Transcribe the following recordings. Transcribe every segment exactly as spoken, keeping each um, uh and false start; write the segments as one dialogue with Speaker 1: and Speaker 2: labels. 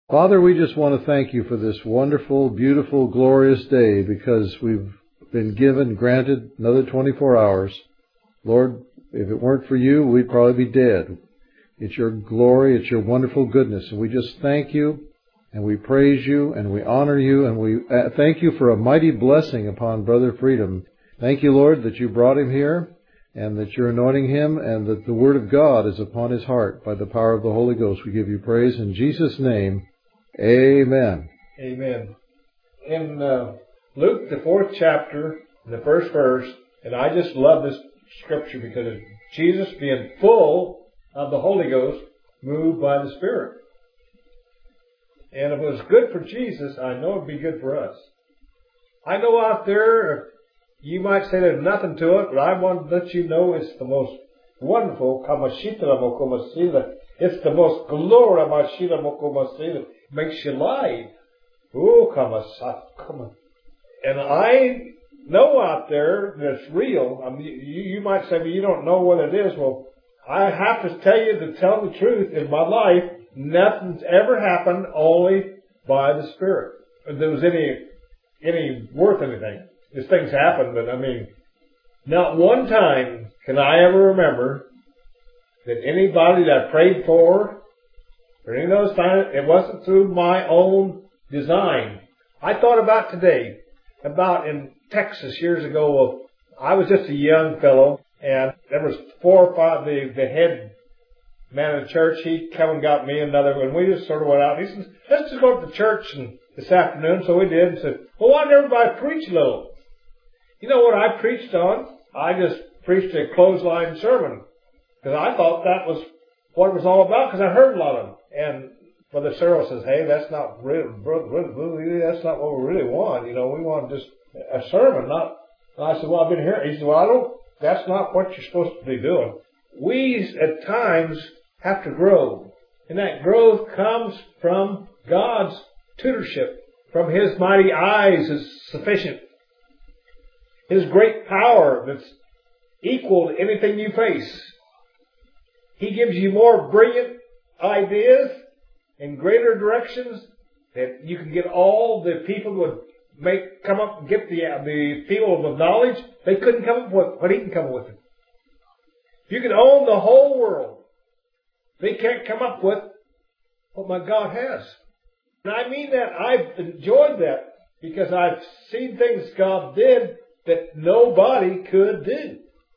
Speaker 1: Father, we just want to thank you for this wonderful, beautiful, glorious day, because we've been given, granted another twenty-four hours. Lord, if it weren't for you, we'd probably be dead. It's your glory, it's your wonderful goodness, and we just thank you, and we praise you, and we honor you, and we thank you for a mighty blessing upon Brother Freedom. Thank you, Lord, that you brought him here, and that you're anointing him, and that the Word of God is upon his heart by the power of the Holy Ghost. We give you praise in Jesus' name. Amen.
Speaker 2: Amen. In uh, Luke, the fourth chapter, in the first verse, and I just love this scripture because it's Jesus being full of the Holy Ghost, moved by the Spirit. And if it was good for Jesus, I know it'd be good for us. I know out there, you might say there's nothing to it, but I want to let you know it's the most wonderful. It's the most glorious. Makes you live. Oh, come on, come on. And I know out there that's real. I mean, you, you might say, well, you don't know what it is. Well, I have to tell you to tell the truth. In my life, nothing's ever happened only by the Spirit. If there was any, any worth anything. These things happen, but I mean, not one time can I ever remember that anybody that I prayed for, or any of those times, it wasn't through my own design. I thought about today, about in Texas years ago, I was just a young fellow, and there was four or five, the, the head man of the church, he came and got me another, and we just sort of went out. He said, let's just go to the church and, this afternoon. So we did, and said, well, why didn't everybody preach a little? You know what I preached on? I just preached a clothesline sermon, because I thought that was what it was all about, because I heard a lot of them. And Brother Cyril says, hey, that's not really, that's not what we really want. You know, we want just a sermon, not. And I said, well, I've been here. He said, well, I don't, that's not what you're supposed to be doing. We, at times, have to grow. And that growth comes from God's tutorship. From His mighty eyes is sufficient. His great power that's equal to anything you face. He gives you more brilliant ideas in greater directions that you can get all the people would make come up and get the the people with knowledge. They couldn't come up with what he can come up with. You can own the whole world. They can't come up with what my God has. And I mean that I've enjoyed that because I've seen things God did that nobody could do.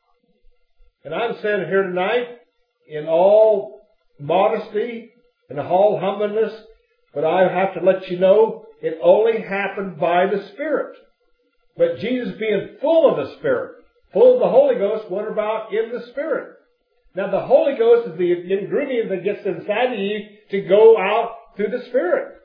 Speaker 2: And I'm standing here tonight in all modesty and all humbleness, but I have to let you know it only happened by the Spirit. But Jesus being full of the Spirit, full of the Holy Ghost, what about in the Spirit? Now the Holy Ghost is the ingredient that gets inside of you to go out through the Spirit.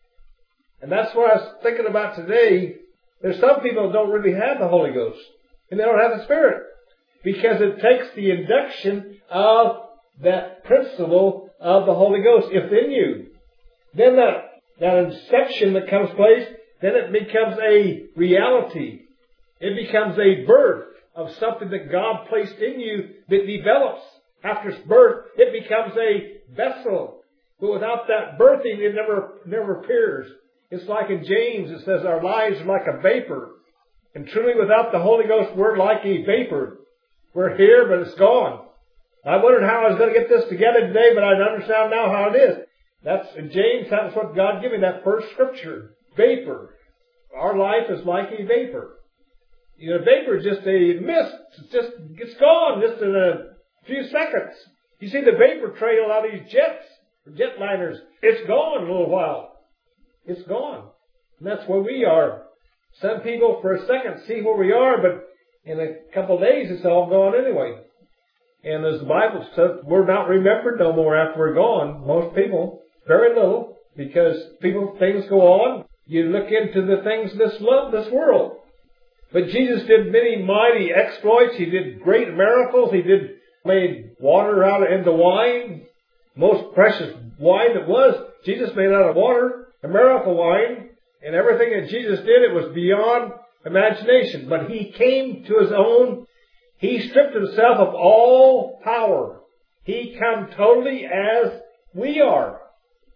Speaker 2: And that's what I was thinking about today. There's some people that don't really have the Holy Ghost, and they don't have the Spirit, because it takes the induction of that principle of the Holy Ghost within you. Then that, that inception that comes place, then it becomes a reality. It becomes a birth of something that God placed in you that develops. After its birth, it becomes a vessel. But without that birthing, it never, never appears. It's like in James, it says our lives are like a vapor. And truly without the Holy Ghost, we're like a vapor. We're here, but it's gone. I wondered how I was going to get this together today, but I understand now how it is. That's in James, that's what God gave me, that first scripture. Vapor. Our life is like a vapor. You know, vapor is just a mist. It's just, it's gone just in a few seconds. You see the vapor trail out of these jets, jetliners. It's gone in a little while. It's gone. And that's where we are. Some people for a second see where we are, but in a couple of days it's all gone anyway. And as the Bible says, we're not remembered no more after we're gone. Most people, very little, because people, things go on. You look into the things of this love, this world. But Jesus did many mighty exploits. He did great miracles. He did made water out into wine. Most precious wine that was, Jesus made out of water, a miracle wine. And everything that Jesus did, it was beyond imagination. But He came to His own. He stripped Himself of all power. He came totally as we are.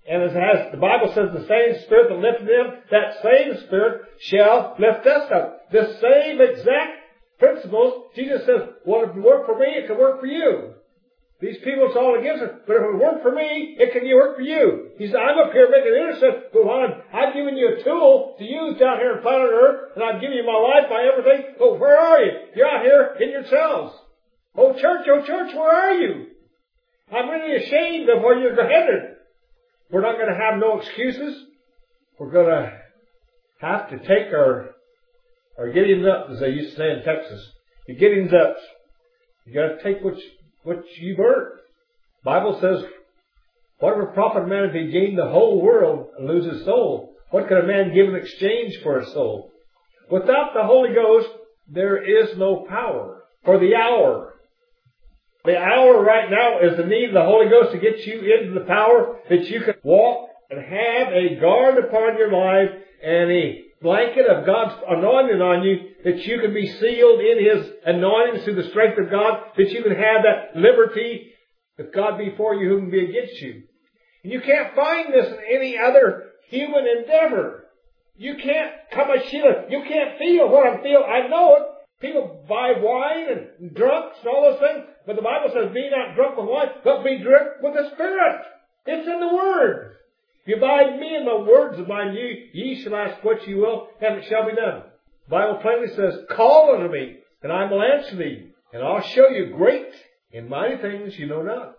Speaker 2: And as has, the Bible says the same Spirit that lifted them, that same Spirit shall lift us up. The same exact principles. Jesus says, well, if it work for me, it can work for you. These people, it's all against us. But if it work for me, it can work for you. He said, I'm up here making intercession. But I'm, I've given you a tool to use down here on planet Earth, and I've given you my life, my everything. But where are you? You're out here in yourselves. Oh church, oh church, where are you? I'm really ashamed of where you're headed. We're not going to have no excuses. We're going to have to take our, our gettings up, as they used to say in Texas. Your gettings up. You got to take what you, what you've earned. The Bible says, whatever profit a man if he gain the whole world and lose his soul? What can a man give in exchange for his soul? Without the Holy Ghost, there is no power for the hour. The hour right now is the need of the Holy Ghost to get you into the power that you can walk and have a guard upon your life and a blanket of God's anointing on you, that you can be sealed in His anointing through the strength of God, that you can have that liberty. If God be for you, who can be against you? And you can't find this in any other human endeavor. You can't come a Sheila. You can't feel what I'm feeling. I know it. People buy wine and drunks and all those things. But the Bible says, be not drunk with wine, but be drunk with the Spirit. It's in the Word. If you abide me and my words abide in you, ye shall ask what you will, and it shall be done. The Bible plainly says, call unto me, and I will answer thee, and I'll show you great and mighty things you know not.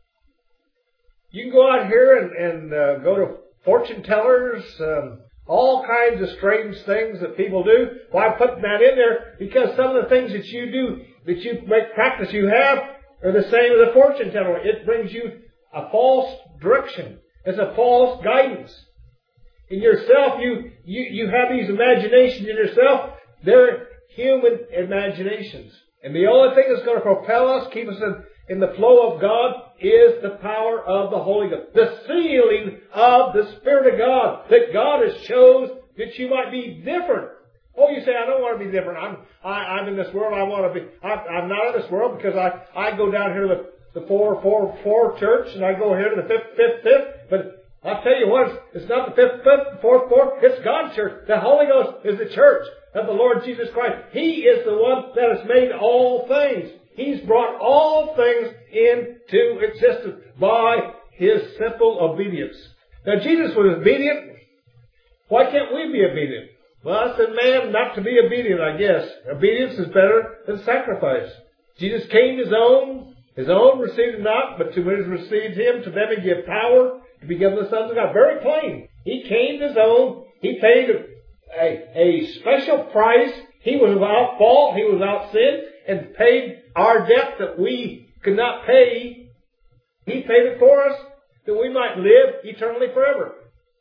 Speaker 2: You can go out here and, and uh, go to fortune tellers, um, all kinds of strange things that people do. Well, I'm putting that in there because some of the things that you do, that you make practice you have, are the same as a fortune teller. It brings you a false direction. It's a false guidance. In yourself, you, you, you have these imaginations in yourself. They're human imaginations. And the only thing that's going to propel us, keep us in, in the flow of God, is the power of the Holy Ghost. The sealing of the Spirit of God. That God has chose that you might be different. Oh, you say, I don't want to be different. I'm, I, I'm in this world. I want to be, I, I'm not in this world because I, I go down here to the, the four, four, four church and I go here to the fifth, fifth, fifth. But I'll tell you what, it's, it's not the fifth, fifth, fourth, fourth. It's God's church. The Holy Ghost is the church of the Lord Jesus Christ. He is the one that has made all things. He's brought all things into existence by His simple obedience. Now, Jesus was obedient. Why can't we be obedient? Well, I said, man, not to be obedient, I guess. Obedience is better than sacrifice. Jesus came to His own. His own received Him not, but to which received Him, to them He gave power to be given the sons of God. Very plain. He came to His own. He paid a, a, a special price. He was without fault. He was without sin, and paid our debt that we could not pay. He paid it for us, that we might live eternally forever.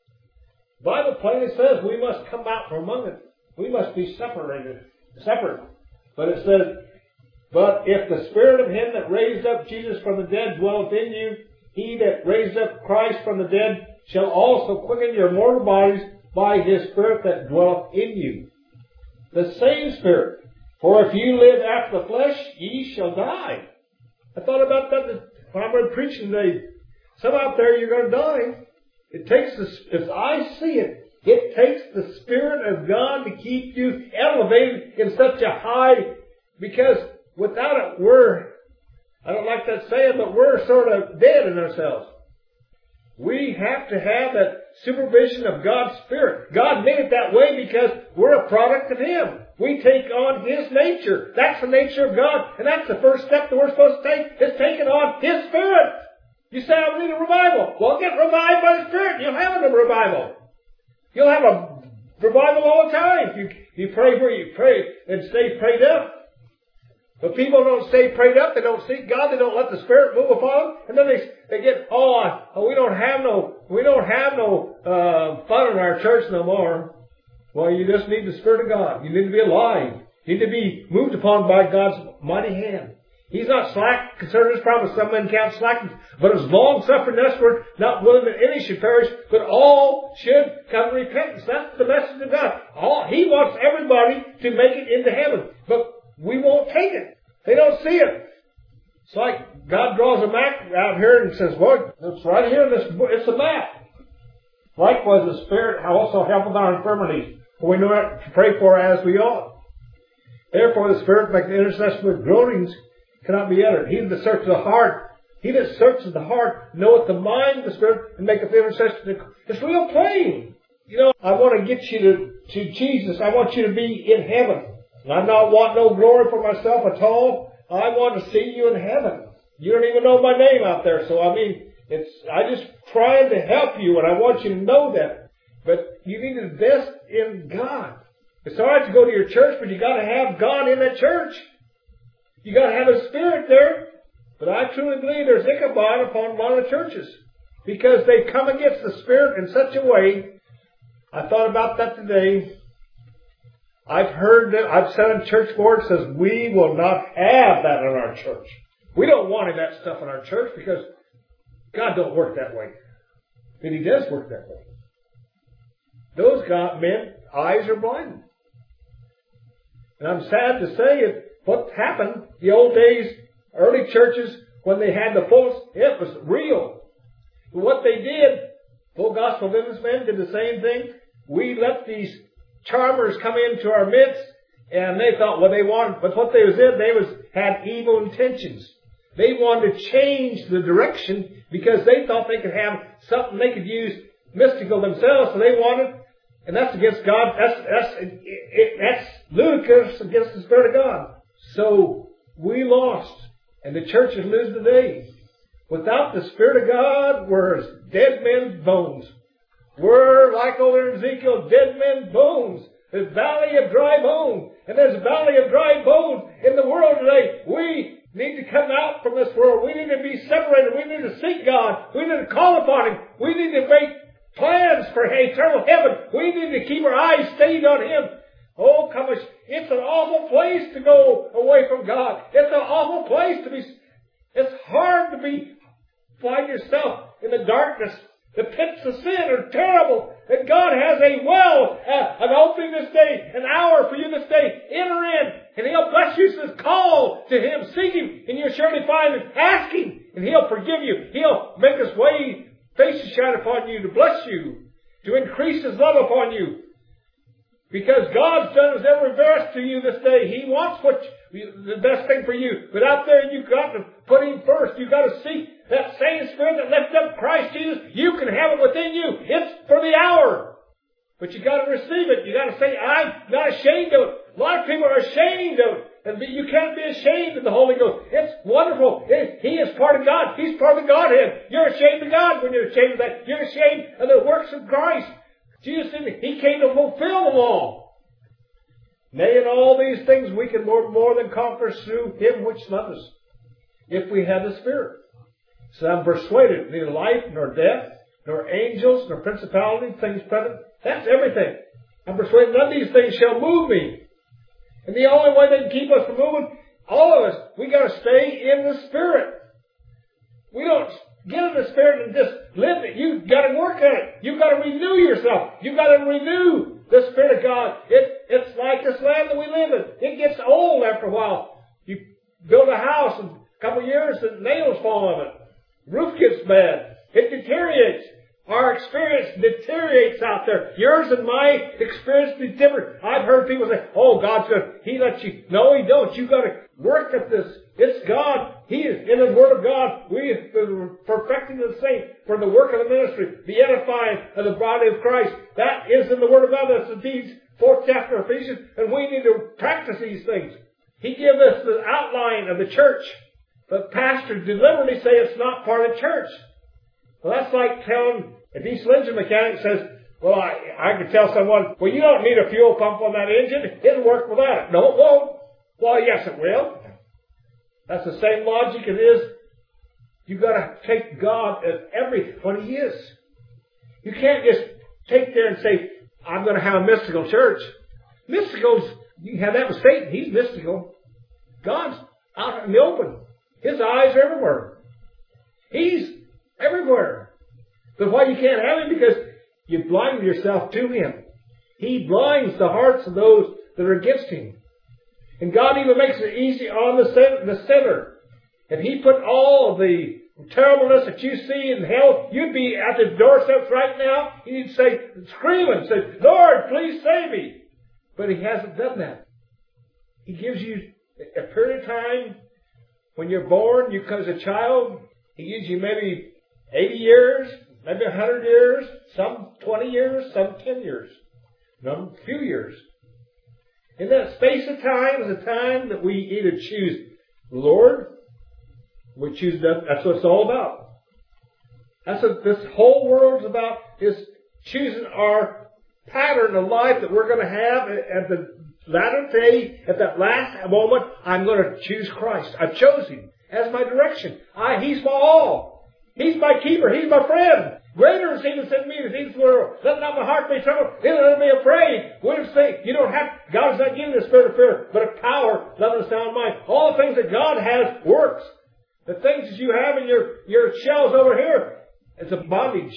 Speaker 2: The Bible plainly says we must come out from among it. We must be separated, separate. But it says, but if the Spirit of Him that raised up Jesus from the dead dwelleth in you, He that raised up Christ from the dead shall also quicken your mortal bodies by His Spirit that dwelleth in you. The same Spirit. For if you live after the flesh, ye shall die. I thought about that when I was preaching today. Some out there, you're going to die. It takes the, as I see it, it takes the Spirit of God to keep you elevated in such a high, because without it, we're, I don't like that saying, but we're sort of dead in ourselves. We have to have that supervision of God's Spirit. God made it that way because we're a product of Him. We take on His nature. That's the nature of God. And that's the first step that we're supposed to take, is taking on His Spirit. You say, I need a revival. Well, get revived by the Spirit. You'll have a revival. You'll have a revival all the time. You, you pray where you pray and stay prayed up. But people don't stay prayed up. They don't seek God. They don't let the Spirit move upon them. And then they they get, oh, oh we don't have no we don't have no uh, fun in our church no more. Well, you just need the Spirit of God. You need to be alive. You need to be moved upon by God's mighty hand. He's not slack concerning His promise. Some men count slackness, but is long suffering usward, not willing that any should perish, but all should come to repentance. That's the message of God. All, He wants everybody to make it into heaven, but we won't take it. They don't see it. It's like God draws a map out here and says, "Well, it's right here. This it's a map. Likewise, the Spirit also helpeth our infirmities, for we know not to pray for as we ought. Therefore the Spirit maketh intercession with groanings cannot be uttered. He that searches the heart, he that searches the heart knoweth the mind of the Spirit, and maketh intercession. It's real plain. You know, I want to get you to, to Jesus. I want you to be in heaven. And I don't want no glory for myself at all. I want to see you in heaven. You don't even know my name out there. So, I mean, it's, I just trying to help you, and I want you to know that. But you need to invest in God. It's alright to go to your church, but you got to have God in that church. You got to have a Spirit there. But I truly believe there's Ichabod upon a lot of churches, because they come against the Spirit in such a way. I thought about that today. I've heard that, I've said in church board says we will not have that in our church. We don't want that stuff in our church because God don't work that way. But He does work that way. Those God, men, eyes are blind. And I'm sad to say it, what happened the old days, early churches, when they had the full, it was real. But what they did, full gospel businessmen did the same thing. We let these charmers come into our midst, and they thought what they wanted, but what they was in, they was had evil intentions. They wanted to change the direction because they thought they could have something they could use mystical themselves, so they wanted, and that's against God. That's that's it, it, that's ludicrous against the Spirit of God. So we lost, and the church is losing today. Without the Spirit of God, we're as dead men's bones. We're like over in Ezekiel, dead men's bones. There's valley of dry bones. And there's a valley of dry bones in the world today. We need to come out from this world. We need to be separated. We need to seek God. We need to call upon Him. We need to make plans for eternal heaven. We need to keep our eyes stayed on Him. Oh, come on. It's an awful place to go away from God. It's an awful place to be. It's hard to be, find yourself in the darkness. The pits of sin are terrible. And God has a well, uh, an opening this day, an hour for you this day. Enter in, and He'll bless you. Says, call to Him, seek Him, and you'll surely find Him. Ask Him, and He'll forgive you. He'll make His way, face to shine upon you, to bless you, to increase His love upon you. Because God's done His every best to you this day. He wants what you, the best thing for you. But out there, you've got to put Him first. You've got to seek that same Spirit that lifted up Christ Jesus. You can have it within you. It's for the hour. But you got to receive it. You got to say, I'm not ashamed of it. A lot of people are ashamed of it. And you can't be ashamed of the Holy Ghost. It's wonderful. It, he is part of God. He's part of the Godhead. You're ashamed of God when you're ashamed of that. You're ashamed of the works of Christ. Jesus said He came to fulfill the law. Nay, in all these things we can more, more than conquer through Him which loved us, if we have the Spirit. So I'm persuaded neither life nor death, nor angels, nor principalities, things present. That's everything. I'm persuaded none of these things shall move me. And the only way they can keep us from moving, all of us, we got to stay in the Spirit. We don't get in the Spirit and just live it. You've got to work on it. You've got to renew yourself. You've got to renew the Spirit of God. It, it's like this land that we live in. It gets old after a while. You build a house and a couple of years the nails fall on it. Roof gets bad. It deteriorates. Our experience deteriorates out there. Yours and my experience is different. I've heard people say, oh, God's good. He lets you. No, He don't. You've got to work at this. It's God. He is in the Word of God. We are perfecting the saints for the work of the ministry, the edifying of the body of Christ. That is in the Word of God. That's Ephesians, fourth chapter of Ephesians. And we need to practice these things. He gives us the outline of the church. But pastors deliberately say it's not part of the church. Well, that's like telling, if East Linden mechanic says, well, I, I could tell someone, well, you don't need a fuel pump on that engine. It'll work without it. No, it won't. Well, yes, it will. That's the same logic it is. You've got to take God as everything, what He is. You can't just take there and say, I'm going to have a mystical church. Mysticals, you have that with Satan. He's mystical. God's out in the open. His eyes are everywhere. He's everywhere. But why you can't have Him? Because you blind yourself to Him. He blinds the hearts of those that are against Him. And God even makes it easy on the sinner. If He put all the terribleness that you see in hell, you'd be at the doorsteps right now, and you'd say, screaming, say, Lord, please save me. But He hasn't done that. He gives you a period of time when you're born, you come as a child, He gives you maybe eighty years, maybe one hundred years, some twenty years, some ten years, some few years. In that space of time is a time that we either choose the Lord, we choose that. That's what it's all about. That's what this whole world's about, is choosing our pattern of life that we're going to have at the latter day, at that last moment. I'm going to choose Christ. I've chosen Him as my direction. I, He's my all. He's my keeper. He's my friend. Greater is He that's in me than He that's in the world. Let not my heart be troubled. Let me be afraid. What does it say? You don't have, God's not giving you a spirit of fear, but of power, love, and a sound mind. All the things that God has works. The things that you have in your, your shells over here, it's a bondage.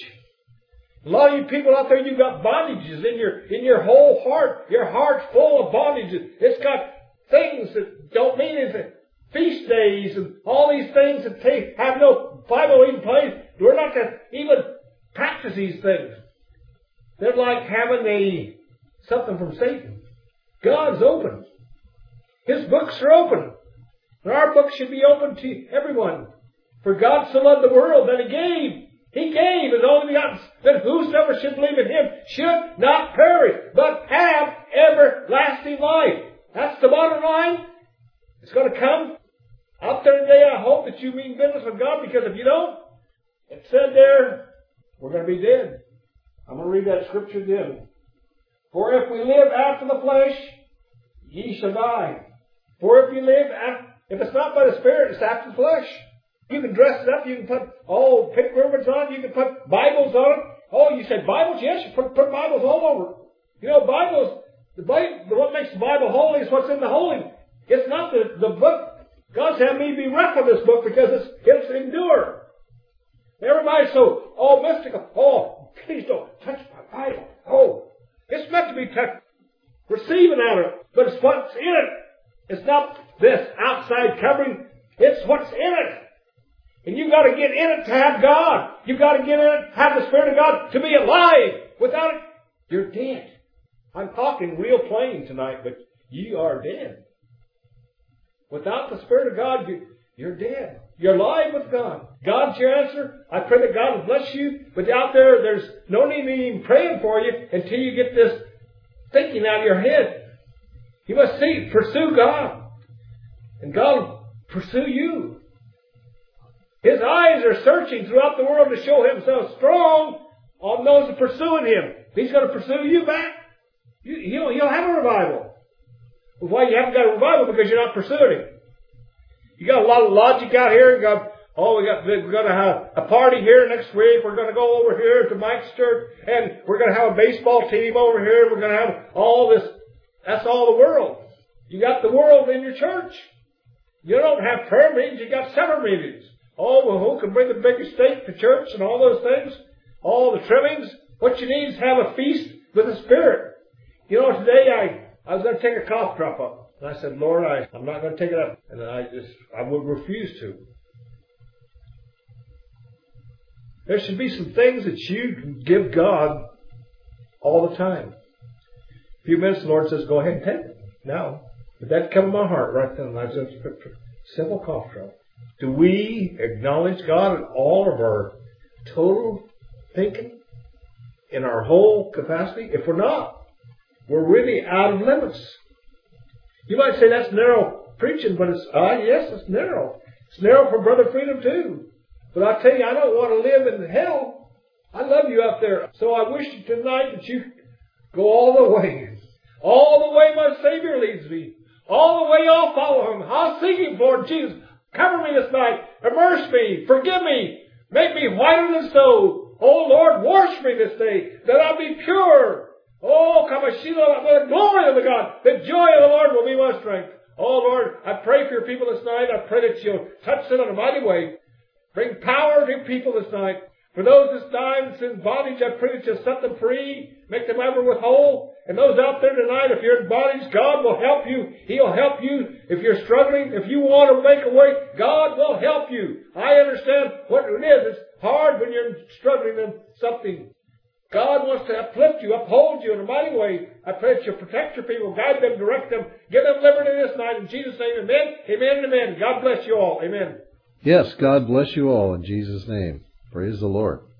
Speaker 2: A lot of you people out there, you've got bondages in your, in your whole heart. Your heart's full of bondages. It's got things that don't mean anything. Feast days and all these things that take, have no Bible even place. We're not to even practice these things. They're like having a, something from Satan. God's open. His books are open. And our books should be open to everyone. For God so loved the world that He gave. He gave His only begotten, that whosoever should believe in Him should not perish, but have everlasting life. That's the bottom line. It's going to come out there today. I hope that you mean business with God, because if you don't, it said there, we're going to be dead. I'm going to read that scripture again. For if we live after the flesh, ye shall die. For if you live after, if it's not by the Spirit, it's after the flesh. You can dress it up. You can put, oh, pink ribbons on it. You can put Bibles on it. Oh, you said Bibles? Yes, you put, put Bibles all over. You know, Bibles, the Bible, what makes the Bible holy is what's in the holy. It's not the, the book. God's had me be rough on this book because it's, it's endure. Everybody's so, oh, mystical. Oh, please don't touch my Bible. Oh, it's meant to be touched. Receiving out of it. But it's what's in it. It's not this outside covering. It's what's in it. And you've got to get in it to have God. You've got to get in it, have the Spirit of God to be alive. Without it, you're dead. I'm talking real plain tonight, but you are dead. Without the Spirit of God, you, you're dead. You're alive with God. God's your answer. I pray that God will bless you. But out there, there's no need in even praying for you until you get this thinking out of your head. You must see, pursue God. And God will pursue you. His eyes are searching throughout the world to show Himself strong on those that are pursuing Him. He's going to pursue you back. You, he'll, he'll have a revival. Well, why you haven't got a revival? Because you're not pursuing Him. You got a lot of logic out here. You got, oh, we got, we're going to have a party here next week. We're going to go over here to Mike's church, and we're going to have a baseball team over here. We're going to have all this. That's all the world. You got the world in your church. You don't have prayer meetings. You got summer meetings. Oh, well, who can bring the biggest steak to church and all those things? All the trimmings. What you need is have a feast with the Spirit. You know, today I, I was going to take a cough drop up. And I said, Lord, I, I'm not going to take it up. And I just, I would refuse to. There should be some things that you can give God all the time. A few minutes, the Lord says, go ahead and take it now. But that come in my heart right then. And I just, simple cough drop. Do we acknowledge God in all of our total thinking? In our whole capacity? If we're not, we're really out of limits. You might say that's narrow preaching, but it's, ah, yes, it's narrow. It's narrow for Brother Freedom too. But I tell you, I don't want to live in hell. I love you out there. So I wish tonight that you go all the way. All the way my Savior leads me. All the way I'll follow Him. I'll seek Him for Jesus. Cover me this night. Immerse me. Forgive me. Make me whiter than snow. Oh Lord, wash me this day, that I'll be pure. Oh, Kamashila, with the glory of the God. The joy of the Lord will be my strength. Oh Lord, I pray for your people this night. I pray that you'll touch them in a mighty way. Bring power to people this night. For those that's dying, that's in bondage, I pray that you'll set them free, make them ever with whole. And those out there tonight, if you're in bondage, God will help you. He'll help you. If you're struggling, if you want to make a way, God will help you. I understand what it is. It's hard when you're struggling in something. God wants to uplift you, uphold you in a mighty way. I pray that you'll protect your people, guide them, direct them, give them liberty this night. In Jesus' name, amen, amen, and amen. God bless you all. Amen.
Speaker 1: Yes, God bless you all in Jesus' name. Praise the Lord.